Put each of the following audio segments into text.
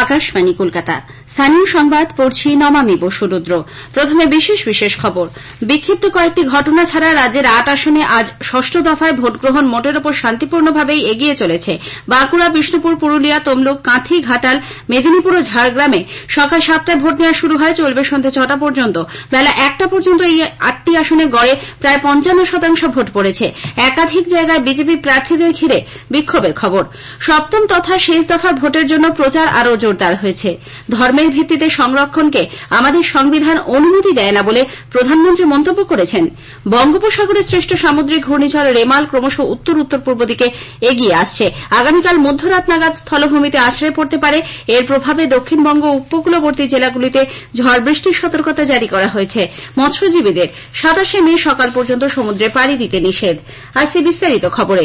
আকাশবাণী কলকাতা। স্থানীয় সংবাদ পড়ছি নমামি বসুরুদ্র। প্রথমে বিশেষ খবর। বিক্ষিপ্ত কয়েকটি ঘটনা ছাড়া রাজ্যের ৮ আসনে আজ ষষ্ঠ দফায় ভোটগ্রহণ মোটের ওপর শান্তিপূর্ণভাবেই এগিয়ে চলেছে। বাঁকুড়া, বিষ্ণুপুর, পুরুলিয়া, তমলুক, কাঁথি, ঘাটাল, মেদিনীপুর ও ঝাড়গ্রামে সকাল 7টায় ভোট নেওয়া শুরু হয়, চলবে সন্ধ্যে 6টা পর্যন্ত। বেলা 1টা পর্যন্ত এই 8টি আসনে গড়ে প্রায় 55% ভোট পড়েছে। একাধিক জায়গায় বিজেপি প্রার্থীদের ঘিরে বিক্ষোভের খবর। সপ্তম তথা শেষ দফার ভোটের জন্য প্রচার আরও জোরদার হয়েছে। ধর্মের ভিত্তিতে সংরক্ষণকে আমাদের সংবিধান অনুমতি দেয় না বলে প্রধানমন্ত্রী মন্তব্য করেছেন। বঙ্গোপসাগরে সৃষ্ট সামুদ্রিক ঘূর্ণিঝড় রেমাল ক্রমশ উত্তর পূর্ব দিকে এগিয়ে আসছে। আগামীকাল মধ্যরাত নাগাদ স্থলভূমিতে আছড়ে পড়তে পারে। এর প্রভাবে দক্ষিণবঙ্গ উপকূলবর্তী জেলাগুলিতে ঝড় বৃষ্টির সতর্কতা জারি করা হয়েছে। মৎস্যজীবীদের 27শে মে সকাল পর্যন্ত সমুদ্রে পাড়ি দিতে নিষেধ। আসছে বিস্তারিত খবরে।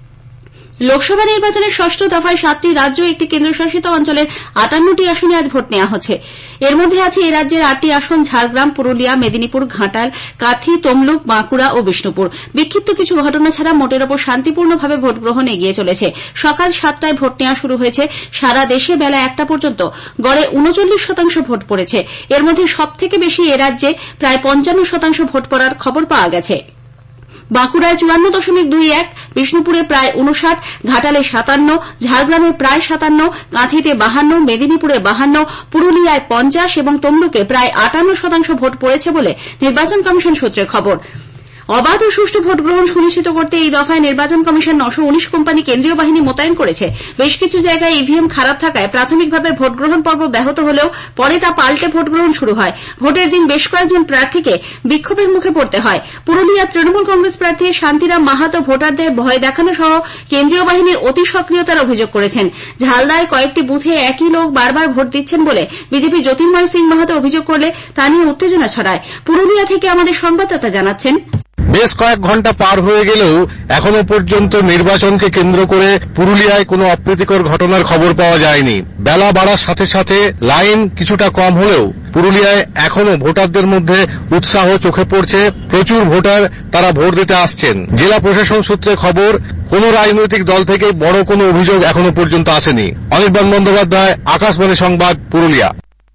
লোকসভা নির্বাচনের ষষ্ঠ দফায় 7টি রাজ্য, একটি কেন্দ্রশাসিত অঞ্চলের 58টি আসনে আজ ভোট নেওয়া হচ্ছে। এর মধ্যে আছে এ রাজ্যের 8টি আসন ঝাড়গ্রাম, পুরুলিয়া, মেদিনীপুর, ঘাটাল, কাঁথি, তমলুক, বাঁকুড়া ও বিষ্ণুপুর। বিক্ষিপ্ত কিছু ঘটনা ছাড়া মোটের ওপর শান্তিপূর্ণভাবে ভোট গ্রহণ এগিয়ে চলেছে। সকাল 7টায় ভোট নেওয়া শুরু হয়েছে। সারা দেশে বেলা 1টা পর্যন্ত গড়ে 39% ভোট পড়েছে। এর মধ্যে সবথেকে বেশি এ রাজ্যে প্রায় 55% ভোট পড়ার খবর পাওয়া গেছে। বাঁকুড়ায় 54.21, বিষ্ণুপুরে প্রায় 59, ঘাটালে 57, ঝাড়গ্রামে প্রায় 57, কাঁথিতে 52, মেদিনীপুরে 52, পুরুলিয়ায় 50 এবং তমলুকে প্রায় 58% ভোট পড়েছে বলে নির্বাচন কমিশন সূত্রে খবর। অবাধ ও সুষ্ঠু ভোট গ্রহণ সুনিশ্চিত করতে এই দফায় নির্বাচন কমিশন 919 কোম্পানি কেন্দ্রীয় বাহিনী মোতায়েন করেছে। বেশ কিছু জায়গায় ইভিএম খারাপ থাকায় প্রাথমিকভাবে ভোট গ্রহণ পর্ব ব্যাহত হলেও পরে তা পাল্টে ভোট গ্রহণ শুরু হয়। ভোটের দিন বেশ কয়েকজন প্রার্থীকে বিক্ষোভের মুখে পড়তে হয়। পুরুলিয়া তৃণমূল কংগ্রেস প্রার্থী শান্তিরাম মাহাতো ভোটারদের ভয় দেখানো সহ কেন্দ্রীয় বাহিনীর অতি সক্রিয়তার অভিযোগ করেছেন। ঝালদায় কয়েকটি বুথে একই লোক বারবার ভোট দিচ্ছেন বলে বিজেপি জ্যোতির্ময় সিং মাহাতো অভিযোগ করলে তা নিয়ে উত্তেজনা ছড়ায়। পুরুলিয়া থেকে আমাদের সংবাদদাতা জানাচ্ছেন, বেশ কয়েক ঘন্টা পার হয়ে গেলেও এখনো পর্যন্ত নির্বাচনকে কেন্দ্র করে পুরুলিয়ায় কোনো অপ্রীতিকর ঘটনার খবর পাওয়া যায়নি। বেলা বাড়ার সাথে সাথে লাইন কিছুটা কম হলেও পুরুলিয়ায় এখনো ভোটারদের মধ্যে উৎসাহ চোখে পড়ছে। প্রচুর ভোটার তারা ভোট দিতে আসছেন। জেলা প্রশাসন সূত্রে খবর, কোন রাজনৈতিক দল থেকে বড় কোনো অভিযোগ এখনো পর্যন্ত আসেনি। অনির্বাণ বন্দ্যোপাধ্যায়, আকাশবাণী সংবাদ, পুরুলিয়া।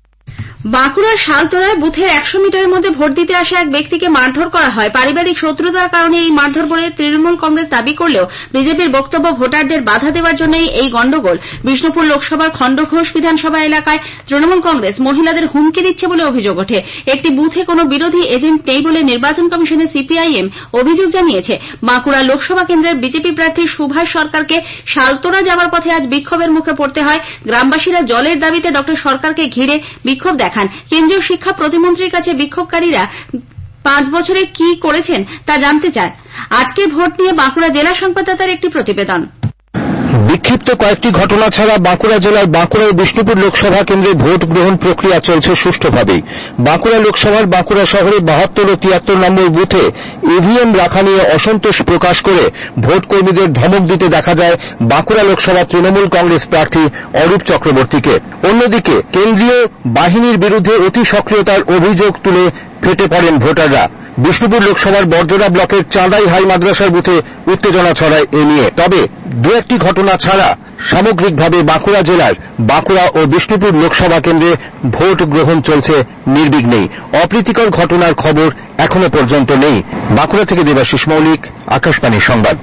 বাঁকুড়ার শালতোড়ায় বুথে 100 মিটারের মধ্যে ভোট দিতে আসা এক ব্যক্তিকে মারধর করা হয়। পারিবারিক শত্রুতার কারণে এই মারধর বলে তৃণমূল কংগ্রেস দাবি করলেও বিজেপির বক্তব্য ভোটারদের বাধা দেওয়ার জন্যই এই গন্ডগোল। বিষ্ণুপুর লোকসভার খণ্ডঘোষ বিধানসভা এলাকায় তৃণমূল কংগ্রেস মহিলাদের হুমকি দিচ্ছে বলে অভিযোগ ওঠে। একটি বুথে কোনো বিরোধী এজেন্ট নেই বলে নির্বাচন কমিশনের সিপিআইএম অভিযোগ জানিয়েছে। বাঁকুড়া লোকসভা কেন্দ্রের বিজেপি প্রার্থী সুভাষ সরকারকে শালতোড়া যাওয়ার পথে আজ বিক্ষোভের মুখে পড়তে হয়। গ্রামবাসীরা জলের দাবিতে ডক্টর সরকারকে ঘিরে বিক্ষোভ দেখান। কেন্দ্রীয় শিক্ষা প্রতিমন্ত্রীর কাছে বিক্ষোভকারীরা 5 বছরে কি করেছেন তা জানতে চান। আজকে ভোট নিয়ে বাঁকুড়া জেলা সংবাদদাতার একটি প্রতিবেদন। বিক্ষিপ্ত কয়েকটি ঘটনা ছাড়া বাঁকুড়া জেলার বাঁকুড়া ও বিষ্ণুপুর লোকসভা কেন্দ্রে ভোট গ্রহণ প্রক্রিয়া চলছে সুষ্ঠুভাবেই। বাঁকুড়া লোকসভার বাঁকুড়া শহরে 72 ও 73 নম্বর বুথে ইভিএম রাখা নিয়ে অসন্তোষ প্রকাশ করে ভোট কর্মীদের ধমক দিতে দেখা যায় বাঁকুড়া লোকসভা তৃণমূল কংগ্রেস প্রার্থী অরূপ চক্রবর্তীকে। অন্যদিকে কেন্দ্রীয় বাহিনীর বিরুদ্ধে অতি সক্রিয়তার অভিযোগ তুলে ফেটে পড়েন ভোটাররা। বিষ্ণুপুর লোকসভার বর্জরা ব্লকের চাঁদাই হাই মাদ্রাসার বুথে উত্তেজনা ছড়ায় এ নিয়ে। তবে দু একটি ঘটনা ছাড়া সামগ্রিকভাবে বাঁকুড়া জেলার বাঁকুড়া ও বিষ্ণুপুর লোকসভা কেন্দ্রে ভোট গ্রহণ চলছে নির্বিঘ্নেই। অপ্রীতিকর ঘটনার খবর এখনো পর্যন্ত নেই। বাঁকুড়া থেকে দেবাশিস মৌলিক, আকাশবাণী সংবাদ।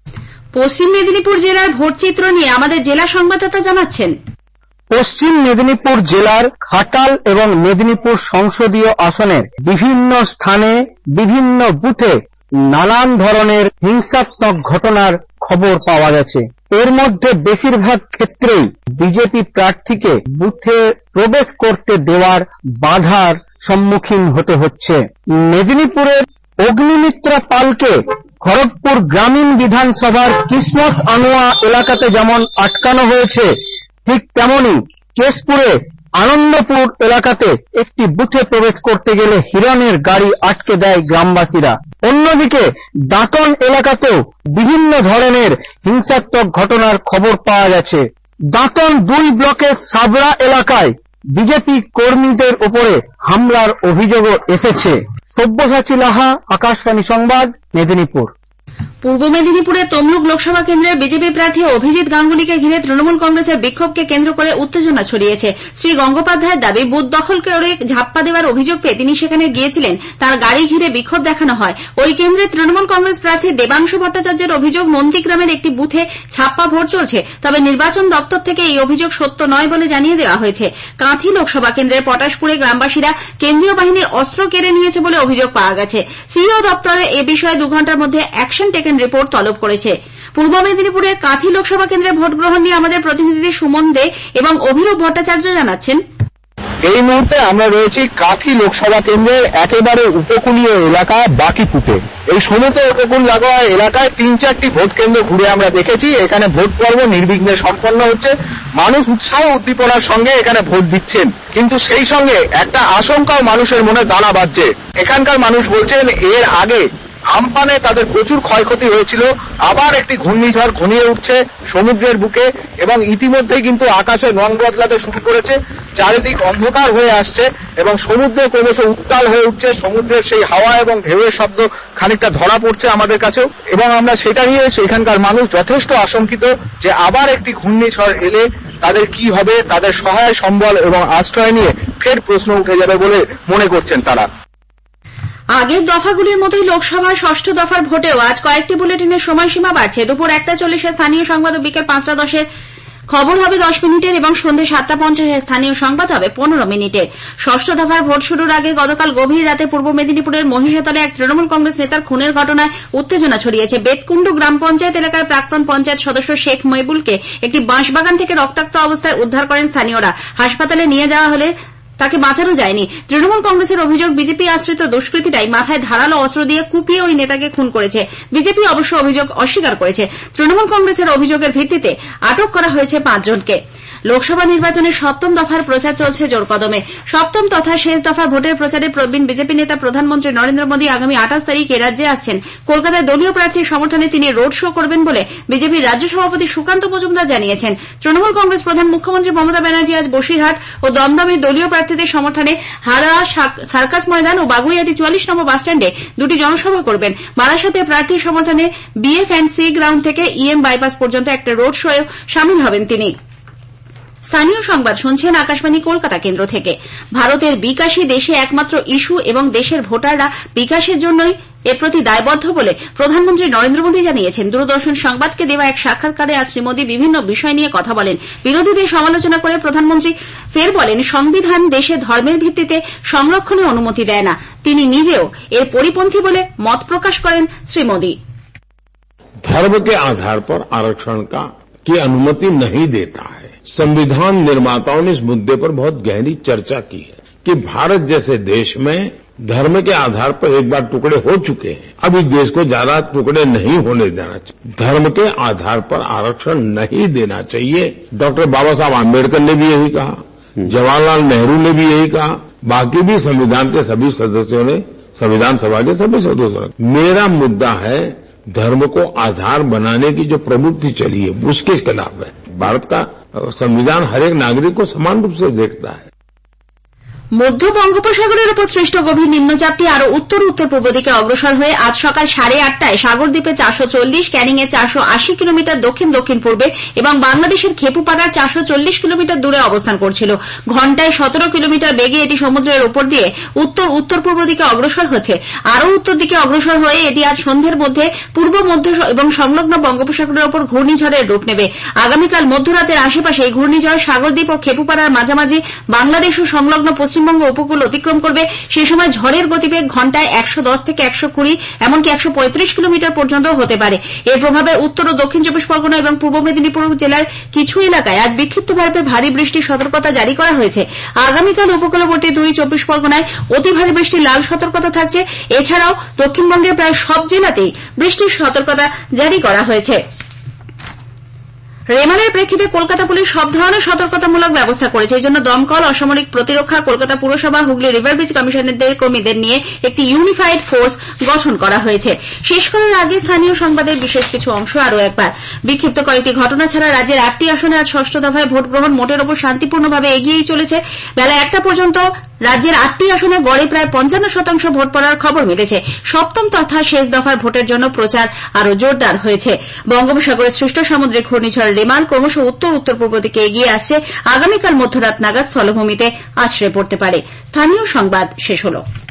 পশ্চিম মেদিনীপুর জেলার ভোটচিত্র নিয়ে আমাদের জেলা সংবাদদাতা জানাচ্ছেন, পশ্চিম মেদিনীপুর জেলার ঘাটাল এবং মেদিনীপুর সংসদীয় আসনের বিভিন্ন স্থানে বিভিন্ন বুথে নানান ধরনের হিংসাত্মক ঘটনার খবর পাওয়া গেছে। এর মধ্যে বেশিরভাগ ক্ষেত্রেই বিজেপি প্রার্থীকে বুথে প্রবেশ করতে দেওয়ার বাধার সম্মুখীন হতে হচ্ছে। মেদিনীপুরের অগ্নিমিত্রা পালকে খড়গপুর গ্রামীণ বিধানসভার কিসমত আনোয়া এলাকাতে যেমন আটকানো হয়েছে, ঠিক তেমনি কেশপুরে আনন্দপুর এলাকাতে একটি বুথে প্রবেশ করতে গেলে হিরণের গাড়ি আটকে দেয় গ্রামবাসীরা। অন্যদিকে দাঁতন এলাকাতেও বিভিন্ন ধরনের হিংসাত্মক ঘটনার খবর পাওয়া গেছে। দাঁতন 2 ব্লকের সাবড়া এলাকায় বিজেপি কর্মীদের উপরে হামলার অভিযোগও এসেছে। সব্যসাচী লাহা, আকাশবাণী সংবাদ, মেদিনীপুর। পূর্ব মেদিনীপুরে তমলুক লোকসভা কেন্দ্রের বিজেপি প্রার্থী অভিজিৎ গাঙ্গুলিকে ঘিরে তৃণমূল কংগ্রেসের বিক্ষোভকে কেন্দ্র করে উত্তেজনা ছড়িয়েছে। শ্রী গঙ্গোপাধ্যায়ের দাবি, বুথ দখল করে ঝাপ্পা দেওয়ার অভিযোগ পেয়ে তিনি সেখানে গিয়েছিলেন, তার গাড়ি ঘিরে বিক্ষোভ দেখানো হয়। ওই কেন্দ্রে তৃণমূল কংগ্রেস প্রার্থী দেবাংশু ভট্টাচার্যের অভিযোগ, নন্দীগ্রামের একটি বুথে ছাপ্পা ভোট চলছে, তবে নির্বাচন দপ্তর থেকে এই অভিযোগ সত্য নয় বলে জানিয়ে দেওয়া হয়েছে। কাঁথি লোকসভা কেন্দ্রের পটাশপুরে গ্রামবাসীরা কেন্দ্রীয় বাহিনীর অস্ত্র কেড়ে নিয়েছে বলে অভিযোগ পাওয়া গেছে। সিইও দপ্তরে এ বিষয়ে 2 ঘণ্টার মধ্যে অ্যাকশন টেকেন রিপোর্ট তলব করেছে। পূর্ব মেদিনীপুরের কাঁথি লোকসভা কেন্দ্রে ভোট গ্রহণ নিয়ে আমাদের প্রতিনিধি সুমন দে এবং অভিরূপ ভট্টাচার্য জানাচ্ছেন। এই মুহূর্তে আমরা রয়েছি কাঁথি লোকসভা কেন্দ্রের একেবারে উপকূলীয় এলাকা বাকিপুরে। এই সমুদ্র উপকূল লাগোয়া এলাকায় 3-4টি ভোট কেন্দ্র ঘুরে আমরা দেখেছি। এখানে ভোট পর্ব নির্বিঘ্নে সম্পন্ন হচ্ছে, মানুষ উৎসাহ উদ্দীপনার সঙ্গে এখানে ভোট দিচ্ছেন। কিন্তু সেই সঙ্গে একটা আশঙ্কাও মানুষের মনে দানা বাজছে। এখানকার মানুষ বলছেন, এর আগে আমপানে তাদের প্রচুর ক্ষয়ক্ষতি হয়েছিল, আবার একটি ঘূর্ণিঝড় ঘনিয়ে উঠছে সমুদ্রের বুকে এবং ইতিমধ্যেই কিন্তু আকাশে রং বদলাতে শুরু করেছে, চারিদিক অন্ধকার হয়ে আসছে এবং সমুদ্র ক্রমশ উত্তাল হয়ে উঠছে। সমুদ্রের সেই হাওয়া এবং ঢেউয়ের শব্দ খানিকটা ধরা পড়ছে আমাদের কাছেও, এবং আমরা সেটা নিয়ে সেখানকার মানুষ যথেষ্ট আশঙ্কিত যে আবার একটি ঘূর্ণিঝড় এলে তাদের কি হবে, তাদের সহায় সম্বল এবং আশ্রয় নিয়ে ফের প্রশ্ন উঠে যাবে বলে মনে করছেন তারা। আগের দফাগুলির মতোই লোকসভার 6ষ্ঠ দফার ভোটেও আজ কয়েকটি বুলেটিনের সময়সীমা বাড়ছে। দুপুর 1:40 স্থানীয় সংবাদ ও বিকেল 5:10 খবর হবে 10 মিনিটের এবং সন্ধ্যে 7:50 স্থানীয় সংবাদ হবে 15 মিনিটের। 6ষ্ঠ দফার ভোট শুরুর আগে গতকাল গভীর রাতে পূর্ব মেদিনীপুরের মহিষাতলে এক তৃণমূল কংগ্রেস নেতার খুনের ঘটনায় উত্তেজনা ছড়িয়েছে। বেতকুণ্ডু গ্রাম পঞ্চায়েত এলাকায় প্রাক্তন পঞ্চায়েত সদস্য শেখ মইবুলকে একটি বাঁশবাগান থেকে রক্তাক্ত অবস্থায় উদ্ধার করেন স্থানীয়রা। হাসপাতালে নিয়ে যাওয়া হলে তাকে বাঁচানো যায়নি। তৃণমূল কংগ্রেসের অভিযোগ, বিজেপি আশ্রিত দুষ্কৃতীরাই মাথায় ধারালো অস্ত্র দিয়ে কুপিয়ে ওই নেতাকে খুন করেছে। বিজেপি অবশ্য অভিযোগ অস্বীকার করেছে। তৃণমূল কংগ্রেসের অভিযোগের ভিত্তিতে আটক করা হয়েছে 5 জনকে। লোকসভা নির্বাচনের 7ম দফার প্রচার চলছে জোরকদমে। 7ম তথা শেষ দফার ভোটের প্রচারে প্রবীণ বিজেপি নেতা প্রধানমন্ত্রী নরেন্দ্র মোদী আগামী 28 তারিখ এ রাজ্যে আসছেন। কলকাতায় দলীয় প্রার্থীর সমর্থনে তিনি রোড শো করবেন বলে বিজেপির রাজ্য সভাপতি সুকান্ত মজুমদার জানিয়েছেন। তৃণমূল কংগ্রেস প্রধান মুখ্যমন্ত্রী মমতা ব্যানার্জি আজ বসিরহাট ও দমদমের দলীয় প্রার্থীদের সমর্থনে হাওড়া সার্কাস ময়দান ও বাগুইয়াটি 44 নম্বর বাসস্ট্যান্ডে 2টি জনসভা করবেন। বারাসাতে প্রার্থীর সমর্থনে BF&C গ্রাউন্ড থেকে EM বাইপাস পর্যন্ত একটা রোড শোয়ে সামিল হবেন তিনি। স্থানীয় সংবাদ শুনছেন আকাশবাণী কলকাতা কেন্দ্র থেকে। ভারতের বিকাশই দেশে একমাত্র ইস্যু এবং দেশের ভোটাররা বিকাশের জন্যই এর প্রতি দায়বদ্ধ বলে প্রধানমন্ত্রী নরেন্দ্র মোদী জানিয়েছেন। দূরদর্শন সংবাদকে দেওয়া এক সাক্ষাৎকারে আজ শ্রী মোদী বিভিন্ন বিষয় নিয়ে কথা বলেন। বিরোধীদের সমালোচনা করে প্রধানমন্ত্রী ফের বলেন, সংবিধান দেশে ধর্মের ভিত্তিতে সংরক্ষণের অনুমতি দেয় না। তিনি নিজেও এর পরিপন্থী বলে মত প্রকাশ করেন শ্রী মোদী। धर्म के आधार पर आरक्षण की अनुमति नहीं देता है। संविधान निर्माताओं ने इस मुद्दे पर बहुत गहरी चर्चा की है कि भारत जैसे देश में धर्म के आधार पर एक बार टुकड़े हो चुके हैं, अब इस देश को ज्यादा टुकड़े नहीं होने देना चाहिए। धर्म के आधार पर आरक्षण नहीं देना चाहिए। डॉक्टर बाबा साहब आम्बेडकर ने भी यही कहा, जवाहरलाल नेहरू ने भी यही कहा, बाकी भी संविधान के सभी सदस्यों ने, संविधान सभा के सभी सदस्यों ने। मेरा मुद्दा है धर्म को आधार बनाने की जो प्रवृत्ति चली है उसके खिलाफ है। भारत का संविधान हर एक नागरिक को समान रूप से देखता है। মধ্য বঙ্গোপসাগরের উপর সৃষ্ট গভীর নিম্নচাপটি আরো উত্তর উত্তর পূর্ব দিকে অগ্রসর হয়ে আজ সকাল 8:30টায় সাগরদ্বীপে 440, ক্যানিং এ 480 কিলোমিটার দক্ষিণ দক্ষিণ পূর্বে এবং বাংলাদেশের খেপুপাড়ার 440 কিলোমিটার দূরে অবস্থান করছিল। ঘণ্টায় 17 কিলোমিটার বেগে এটি সমুদ্রের উপর দিয়ে উত্তর উত্তর পূর্ব দিকে অগ্রসর হচ্ছে। আরো উত্তর দিকে অগ্রসর হয়ে এটি আজ সন্ধ্যের মধ্যে পূর্ব মধ্য এবং সংলগ্ন বঙ্গোপসাগরের উপর ঘূর্ণিঝড়ের রূপ নেবে। আগামীকাল মধ্যরাতের আশেপাশে এই ঘূর্ণিঝড় সাগরদ্বীপ ও খেপুপাড়ার মাঝামাঝি বাংলাদেশ ও সংলগ্ন পশ্চিমবঙ্গ উপকূল অতিক্রম করবে। সে সময় ঝড়ের গতিবেগ ঘণ্টায় 110 থেকে 120 এমনকি 135 কিলোমিটার পর্যন্ত হতে পারে। এর প্রভাবে উত্তর ও দক্ষিণ 24 পরগনা এবং পূর্ব মেদিনীপুর জেলার কিছু এলাকায় আজ বিক্ষিপ্তভাবে ভারী বৃষ্টির সতর্কতা জারি করা হয়েছে। আগামীকাল উপকূলবর্তী 2-24 পরগনায় অতি ভারী বৃষ্টির লাল সতর্কতা থাকছে। এছাড়াও দক্ষিণবঙ্গের প্রায় সব জেলাতেই বৃষ্টির সতর্কতা জারি করা হয়েছে। রেমালের প্রেক্ষিতে কলকাতা পুলিশ সব ধরনের সতর্কতামূলক ব্যবস্থা করেছে। এই জন্য দমকল, অসামরিক প্রতিরক্ষা, কলকাতা পুরসভা, হুগলি রিভার ব্রিজ কমিশনারদের কর্মীদের নিয়ে একটি ইউনিফাইড ফোর্স গঠন করা হয়েছে। শেষ করার আগে স্থানীয় সংবাদের বিশেষ কিছু অংশ আরও একবার। বিক্ষিপ্ত কয়েকটি ঘটনা ছাড়া রাজ্যের 8টি আসনে আজ ষষ্ঠ দফায় ভোট গ্রহণ মোটের ওপর শান্তিপূর্ণভাবে এগিয়েই চলেছে। বেলা 1টা পর্যন্ত রাজ্যের 8টি আসনে গড়ে প্রায় 55% ভোট পড়ার খবর মিলেছে। সপ্তম তথা শেষ দফার ভোটের জন্য প্রচার আরও জোরদার হয়েছে। বঙ্গোপসাগরে সৃষ্ট সামুদ্রিক ঘূর্ণিঝড় রেমাল ক্রমশ উত্তর উত্তর পূর্ব দিকে এগিয়ে আসছে। আগামীকাল মধ্যরাত নাগাদ স্থলভূমিতে আছড়ে পড়তে পারে। স্থানীয় সংবাদ শেষ হল।